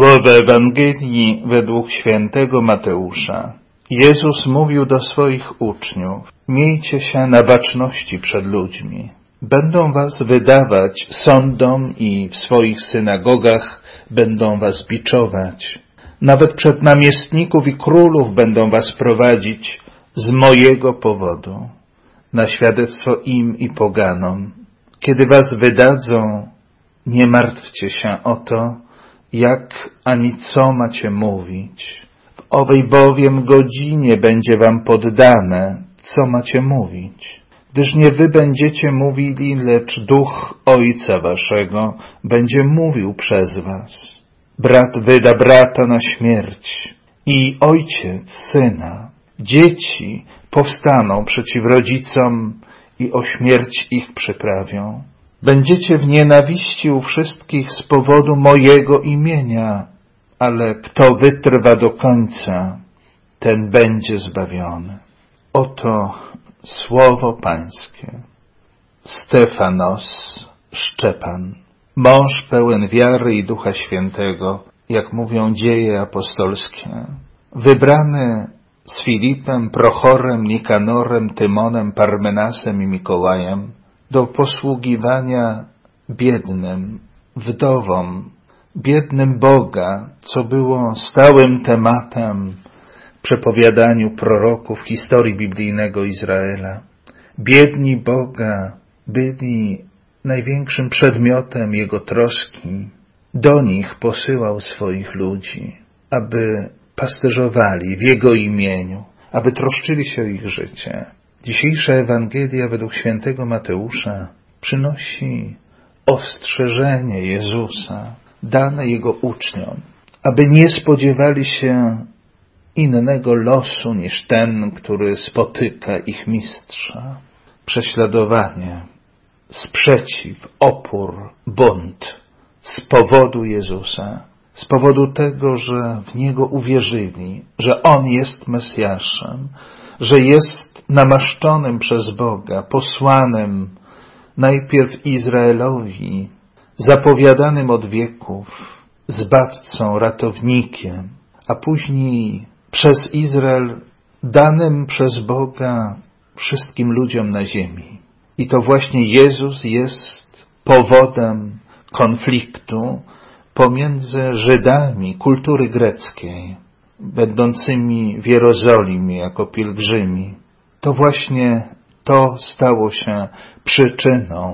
Słowa Ewangelii według świętego Mateusza. Jezus mówił do swoich uczniów: miejcie się na baczności przed ludźmi. Będą was wydawać sądom i w swoich synagogach będą was biczować. Nawet przed namiestników i królów będą was prowadzić z mojego powodu, na świadectwo im i poganom. Kiedy was wydadzą, nie martwcie się o to, jak ani co macie mówić. W owej bowiem godzinie będzie wam poddane, co macie mówić. Gdyż nie wy będziecie mówili, lecz Duch Ojca waszego będzie mówił przez was. Brat wyda brata na śmierć i ojciec syna. Dzieci powstaną przeciw rodzicom i o śmierć ich przyprawią. Będziecie w nienawiści u wszystkich z powodu mojego imienia, ale kto wytrwa do końca, ten będzie zbawiony. Oto słowo Pańskie. Stefanos, Szczepan, mąż pełen wiary i Ducha Świętego, jak mówią dzieje apostolskie, wybrany z Filipem, Prochorem, Nikanorem, Tymonem, Parmenasem i Mikołajem do posługiwania biednym, wdowom, biednym Boga, co było stałym tematem w przepowiadaniu proroków historii biblijnego Izraela. Biedni Boga byli największym przedmiotem Jego troski. Do nich posyłał swoich ludzi, aby pasterzowali w Jego imieniu, aby troszczyli się o ich życie. Dzisiejsza Ewangelia według świętego Mateusza przynosi ostrzeżenie Jezusa dane Jego uczniom, aby nie spodziewali się innego losu niż ten, który spotyka ich mistrza. Prześladowanie, sprzeciw, opór, bunt z powodu Jezusa, z powodu tego, że w Niego uwierzyli, że On jest Mesjaszem, że jest namaszczonym przez Boga, posłanym najpierw Izraelowi, zapowiadanym od wieków, zbawcą, ratownikiem, a później przez Izrael danym przez Boga wszystkim ludziom na ziemi. I to właśnie Jezus jest powodem konfliktu pomiędzy Żydami kultury greckiej, będącymi w Jerozolimie jako pielgrzymi. To właśnie to stało się przyczyną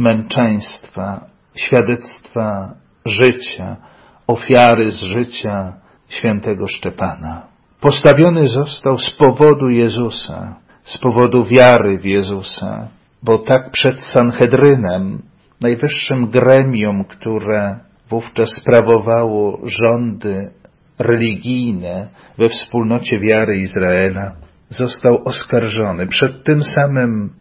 męczeństwa, świadectwa życia, ofiary z życia świętego Szczepana. Postawiony został z powodu Jezusa, z powodu wiary w Jezusa, bo tak przed Sanhedrynem, najwyższym gremium, które wówczas sprawowało rządy religijne we wspólnocie wiary Izraela, został oskarżony przed tym samym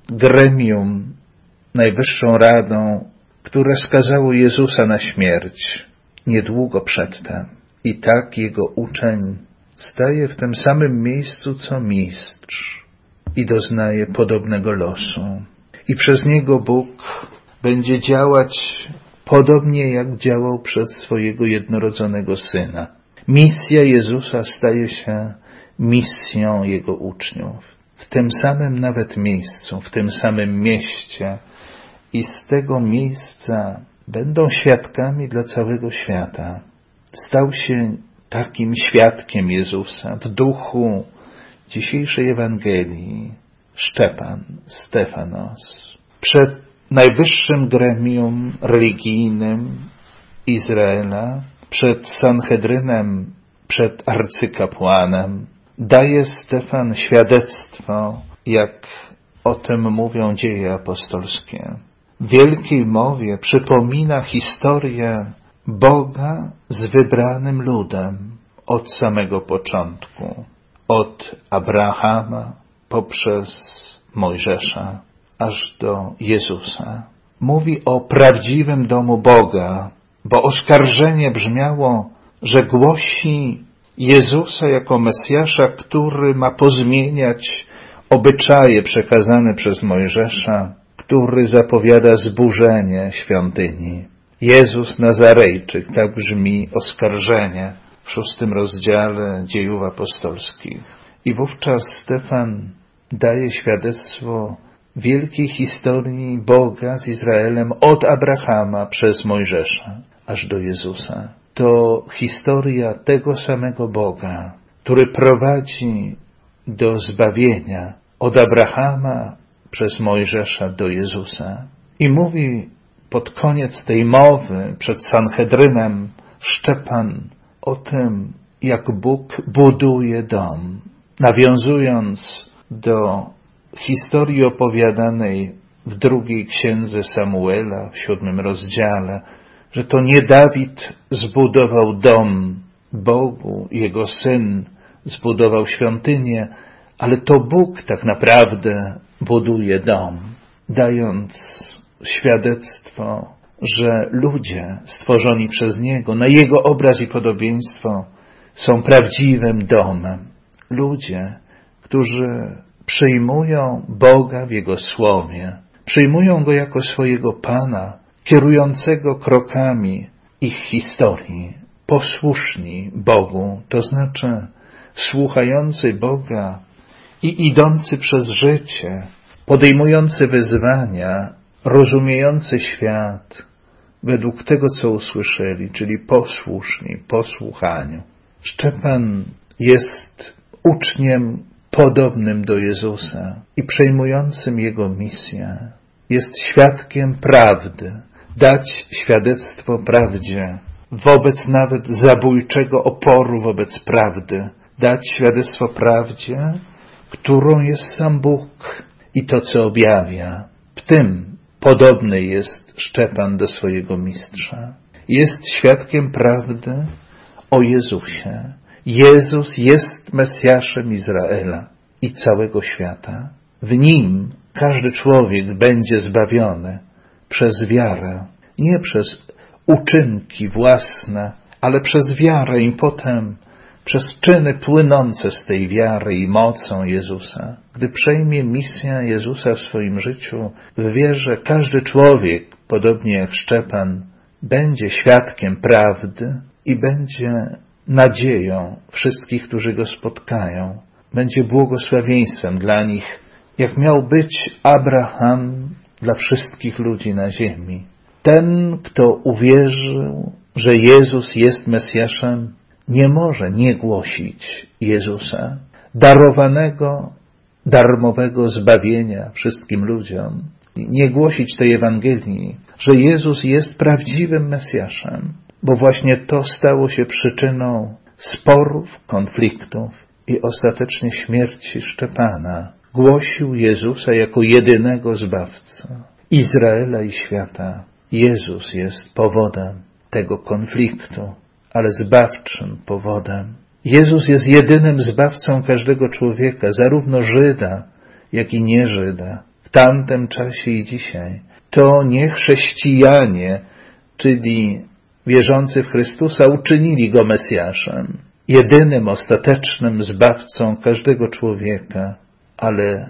gremium, najwyższą radą, które skazało Jezusa na śmierć niedługo przedtem. I tak jego uczeń staje w tym samym miejscu co mistrz i doznaje podobnego losu. I przez niego Bóg będzie działać podobnie jak działał przez swojego jednorodzonego Syna. Misja Jezusa staje się misją Jego uczniów. W tym samym nawet miejscu, w tym samym mieście i z tego miejsca będą świadkami dla całego świata. Stał się takim świadkiem Jezusa w duchu dzisiejszej Ewangelii Szczepan, Stefanos. Przed najwyższym gremium religijnym Izraela, przed Sanhedrynem, przed arcykapłanem daje Stefan świadectwo, jak o tym mówią dzieje apostolskie. W wielkiej mowie przypomina historię Boga z wybranym ludem od samego początku, od Abrahama poprzez Mojżesza aż do Jezusa. Mówi o prawdziwym domu Boga, bo oskarżenie brzmiało, że głosi Jezusa jako Mesjasza, który ma pozmieniać obyczaje przekazane przez Mojżesza, który zapowiada zburzenie świątyni. Jezus Nazarejczyk, tak brzmi oskarżenie w 6 rozdziale Dziejów Apostolskich. I wówczas Stefan daje świadectwo wielkiej historii Boga z Izraelem od Abrahama przez Mojżesza aż do Jezusa. To historia tego samego Boga, który prowadzi do zbawienia od Abrahama przez Mojżesza do Jezusa. I mówi pod koniec tej mowy przed Sanhedrynem Szczepan o tym, jak Bóg buduje dom, nawiązując do historii opowiadanej w 2 księdze Samuela, w 7 rozdziale, że to nie Dawid zbudował dom Bogu, jego syn zbudował świątynię, ale to Bóg tak naprawdę buduje dom, dając świadectwo, że ludzie stworzeni przez Niego, na Jego obraz i podobieństwo, są prawdziwym domem. Ludzie, którzy przyjmują Boga w Jego Słowie, przyjmują Go jako swojego Pana, kierującego krokami ich historii, posłuszni Bogu, to znaczy słuchający Boga i idący przez życie, podejmujący wyzwania, rozumiejący świat według tego, co usłyszeli, czyli posłuszni, posłuchaniu. Szczepan jest uczniem podobnym do Jezusa i przejmującym Jego misję. Jest świadkiem prawdy, dać świadectwo prawdzie, wobec nawet zabójczego oporu wobec prawdy, dać świadectwo prawdzie, którą jest sam Bóg i to, co objawia. W tym podobny jest Szczepan do swojego mistrza. Jest świadkiem prawdy o Jezusie. Jezus jest Mesjaszem Izraela i całego świata. W Nim każdy człowiek będzie zbawiony przez wiarę, nie przez uczynki własne, ale przez wiarę i potem przez czyny płynące z tej wiary i mocą Jezusa. Gdy przejmie misję Jezusa w swoim życiu, w wierze każdy człowiek, podobnie jak Szczepan, będzie świadkiem prawdy i będzie nadzieją wszystkich, którzy go spotkają. Będzie błogosławieństwem dla nich, jak miał być Abraham dla wszystkich ludzi na ziemi. Ten, kto uwierzył, że Jezus jest Mesjaszem, nie może nie głosić Jezusa, darowanego, darmowego zbawienia wszystkim ludziom, nie głosić tej Ewangelii, że Jezus jest prawdziwym Mesjaszem, bo właśnie to stało się przyczyną sporów, konfliktów i ostatecznie śmierci Szczepana. Głosił Jezusa jako jedynego Zbawcę Izraela i świata. Jezus jest powodem tego konfliktu, ale zbawczym powodem. Jezus jest jedynym Zbawcą każdego człowieka, zarówno Żyda, jak i nie Żyda, w tamtym czasie i dzisiaj. To nie chrześcijanie, czyli wierzący w Chrystusa, uczynili Go Mesjaszem, jedynym, ostatecznym Zbawcą każdego człowieka, ale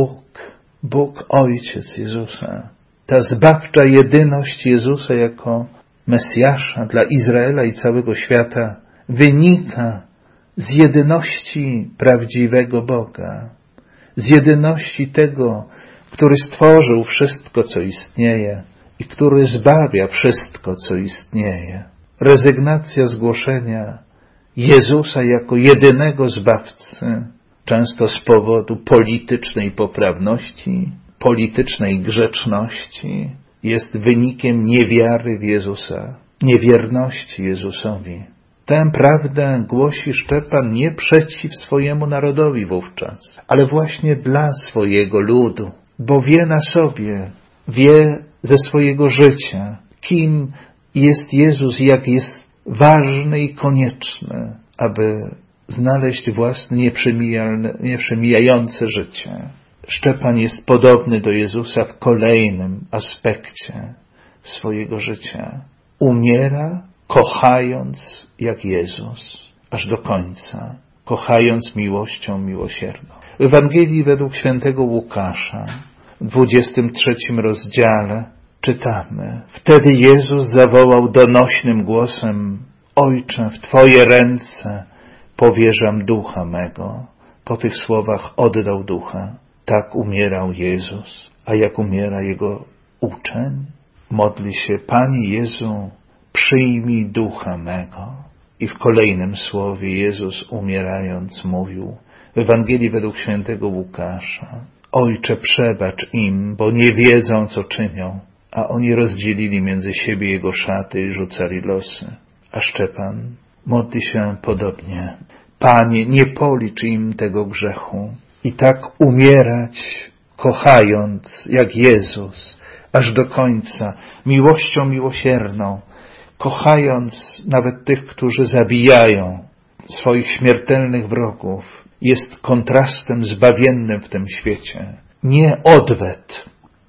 Bóg Ojciec Jezusa. Ta zbawcza jedyność Jezusa jako Mesjasza dla Izraela i całego świata wynika z jedyności prawdziwego Boga, z jedyności tego, który stworzył wszystko, co istnieje i który zbawia wszystko, co istnieje. Rezygnacja z głoszenia Jezusa jako jedynego Zbawcy, często z powodu politycznej poprawności, politycznej grzeczności, jest wynikiem niewiary w Jezusa, niewierności Jezusowi. Tę prawdę głosi Szczepan nie przeciw swojemu narodowi wówczas, ale właśnie dla swojego ludu, bo wie na sobie, wie ze swojego życia, kim jest Jezus i jak jest ważny i konieczny, aby znaleźć własne nieprzemijające życie. Szczepan jest podobny do Jezusa w kolejnym aspekcie swojego życia. Umiera, kochając jak Jezus, aż do końca, kochając miłością miłosierną. W Ewangelii według świętego Łukasza, w 23 rozdziale, czytamy: Wtedy Jezus zawołał donośnym głosem: Ojcze, w Twoje ręce powierzam ducha mego. Po tych słowach oddał ducha. Tak umierał Jezus. A jak umiera Jego uczeń? Modli się: Panie Jezu, przyjmij ducha mego. I w kolejnym słowie Jezus umierając mówił w Ewangelii według świętego Łukasza: Ojcze, przebacz im, bo nie wiedzą, co czynią. A oni rozdzielili między siebie Jego szaty i rzucali losy. A Szczepan modli się podobnie: Panie, nie policz im tego grzechu. I tak umierać, kochając jak Jezus, aż do końca, miłością miłosierną, kochając nawet tych, którzy zabijają swoich śmiertelnych wrogów, jest kontrastem zbawiennym w tym świecie. Nie odwet,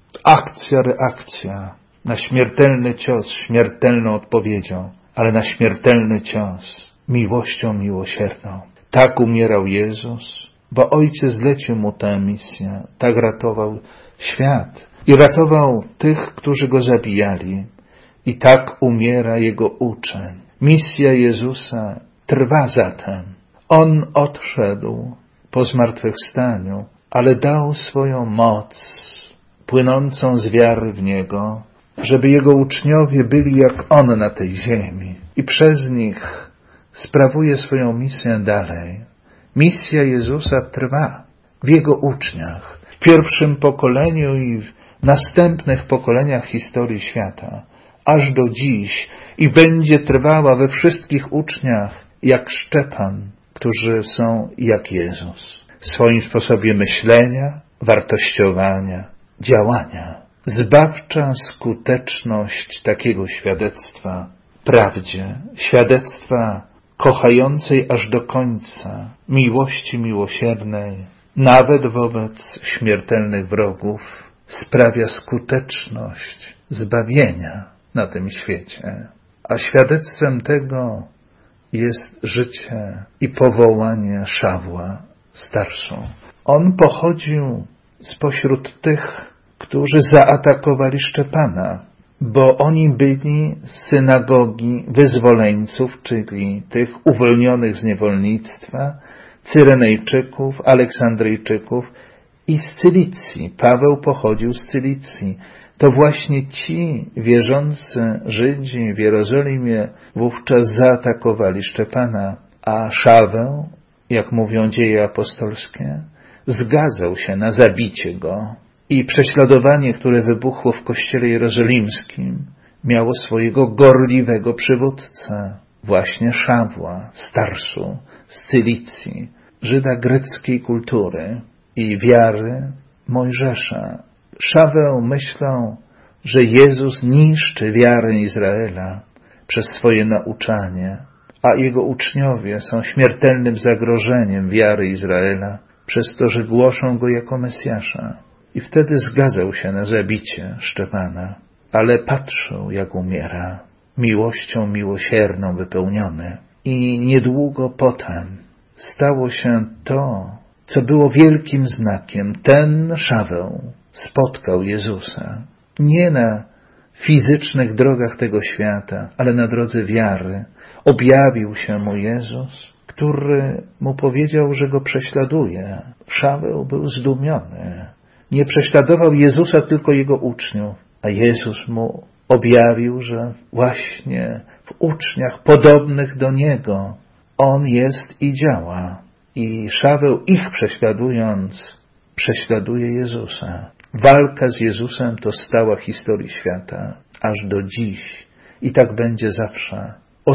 akcja, reakcja na śmiertelny cios, śmiertelną odpowiedzią, ale na śmiertelny cios miłością miłosierną. Tak umierał Jezus, bo Ojciec zlecił Mu tę misję. Tak ratował świat i ratował tych, którzy Go zabijali. I tak umiera Jego uczeń. Misja Jezusa trwa zatem. On odszedł po zmartwychwstaniu, ale dał swoją moc płynącą z wiary w Niego, żeby Jego uczniowie byli jak On na tej ziemi. I przez nich sprawuje swoją misję dalej. Misja Jezusa trwa w Jego uczniach, w pierwszym pokoleniu i w następnych pokoleniach historii świata, aż do dziś i będzie trwała we wszystkich uczniach jak Szczepan, którzy są jak Jezus. W swoim sposobie myślenia, wartościowania, działania. Zbawcza skuteczność takiego świadectwa prawdzie, świadectwa kochającej aż do końca, miłości miłosiernej, nawet wobec śmiertelnych wrogów, sprawia skuteczność zbawienia na tym świecie. A świadectwem tego jest życie i powołanie Szawła, starszą. On pochodził spośród tych, którzy zaatakowali Szczepana, bo oni byli z synagogi wyzwoleńców, czyli tych uwolnionych z niewolnictwa, Cyrenejczyków, Aleksandryjczyków i z Cylicji. Paweł pochodził z Cylicji. To właśnie ci wierzący Żydzi w Jerozolimie wówczas zaatakowali Szczepana, a Szaweł, jak mówią dzieje apostolskie, zgadzał się na zabicie go. I prześladowanie, które wybuchło w kościele jerozolimskim, miało swojego gorliwego przywódcę, właśnie Szawła, Starsu, z Cylicji, Żyda greckiej kultury i wiary Mojżesza. Szaweł myślał, że Jezus niszczy wiarę Izraela przez swoje nauczanie, a jego uczniowie są śmiertelnym zagrożeniem wiary Izraela przez to, że głoszą go jako Mesjasza. I wtedy zgadzał się na zabicie Szczepana, ale patrzył, jak umiera, miłością miłosierną wypełniony. I niedługo potem stało się to, co było wielkim znakiem. Ten Szaweł spotkał Jezusa. Nie na fizycznych drogach tego świata, ale na drodze wiary. Objawił się mu Jezus, który mu powiedział, że go prześladuje. Szaweł był zdumiony. Nie prześladował Jezusa, tylko Jego uczniów, a Jezus mu objawił, że właśnie w uczniach podobnych do Niego On jest i działa. I Szaweł, ich prześladując, prześladuje Jezusa. Walka z Jezusem to stała historii świata, aż do dziś. I tak będzie zawsze.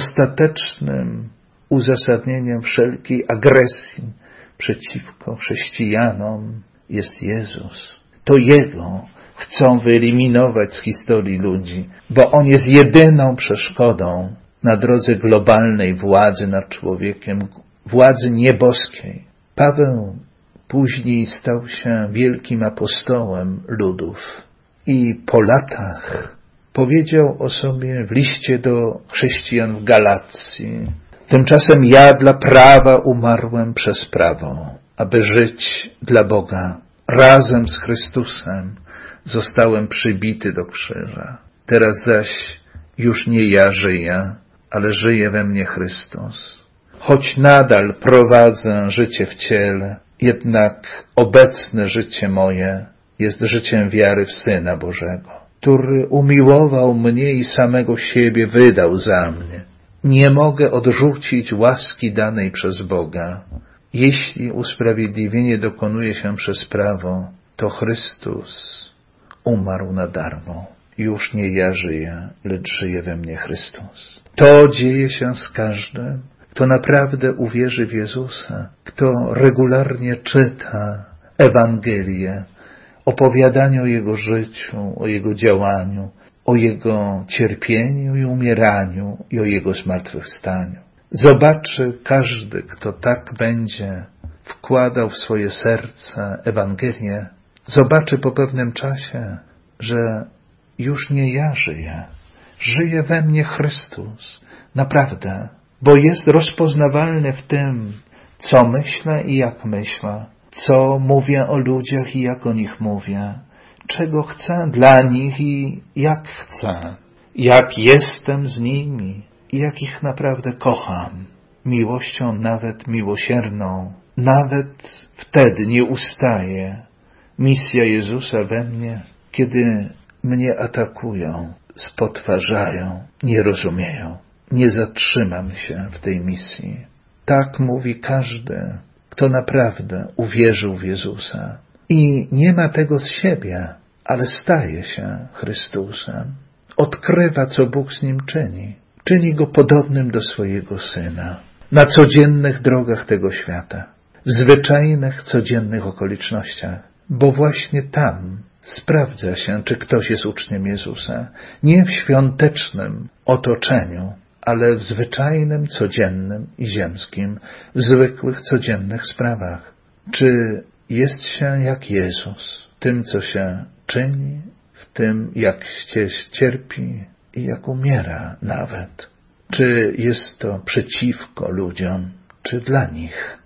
Ostatecznym uzasadnieniem wszelkiej agresji przeciwko chrześcijanom jest Jezus. To Jego chcą wyeliminować z historii ludzi, bo On jest jedyną przeszkodą na drodze globalnej władzy nad człowiekiem, władzy nieboskiej. Paweł później stał się wielkim apostołem ludów i po latach powiedział o sobie w liście do chrześcijan w Galacji: tymczasem ja dla prawa umarłem przez prawo, aby żyć dla Boga razem z Chrystusem. zostałem przybity do krzyża. Teraz zaś już nie ja żyję, ale żyje we mnie Chrystus. Choć nadal prowadzę życie w ciele, jednak obecne życie moje jest życiem wiary w Syna Bożego, który umiłował mnie i samego siebie wydał za mnie. Nie mogę odrzucić łaski danej przez Boga. Jeśli usprawiedliwienie dokonuje się przez prawo, to Chrystus umarł na darmo. Już nie ja żyję, lecz żyje we mnie Chrystus. To dzieje się z każdym, kto naprawdę uwierzy w Jezusa, kto regularnie czyta Ewangelię, opowiadanie o Jego życiu, o Jego działaniu, o Jego cierpieniu i umieraniu i o Jego zmartwychwstaniu. Zobaczy każdy, kto tak będzie wkładał w swoje serce Ewangelię, zobaczy po pewnym czasie, że już nie ja żyję, żyje we mnie Chrystus. Naprawdę, bo jest rozpoznawalny w tym, co myślę i jak myślę, co mówię o ludziach i jak o nich mówię, czego chcę dla nich i jak chcę, jak jestem z nimi i jak ich naprawdę kocham. Miłością nawet miłosierną, nawet wtedy nie ustaje misja Jezusa we mnie, kiedy mnie atakują, spotwarzają, nie rozumieją. Nie zatrzymam się w tej misji. Tak mówi każdy, kto naprawdę uwierzył w Jezusa i nie ma tego z siebie, ale staje się Chrystusem. Odkrywa, co Bóg z nim czyni. Czyni go podobnym do swojego Syna. Na codziennych drogach tego świata. W zwyczajnych, codziennych okolicznościach. Bo właśnie tam sprawdza się, czy ktoś jest uczniem Jezusa. Nie w świątecznym otoczeniu, ale w zwyczajnym, codziennym i ziemskim, w zwykłych, codziennych sprawach. Czy jest się jak Jezus w tym, co się czyni, w tym, jak się cierpi i jak umiera nawet? Czy jest to przeciwko ludziom, czy dla nich?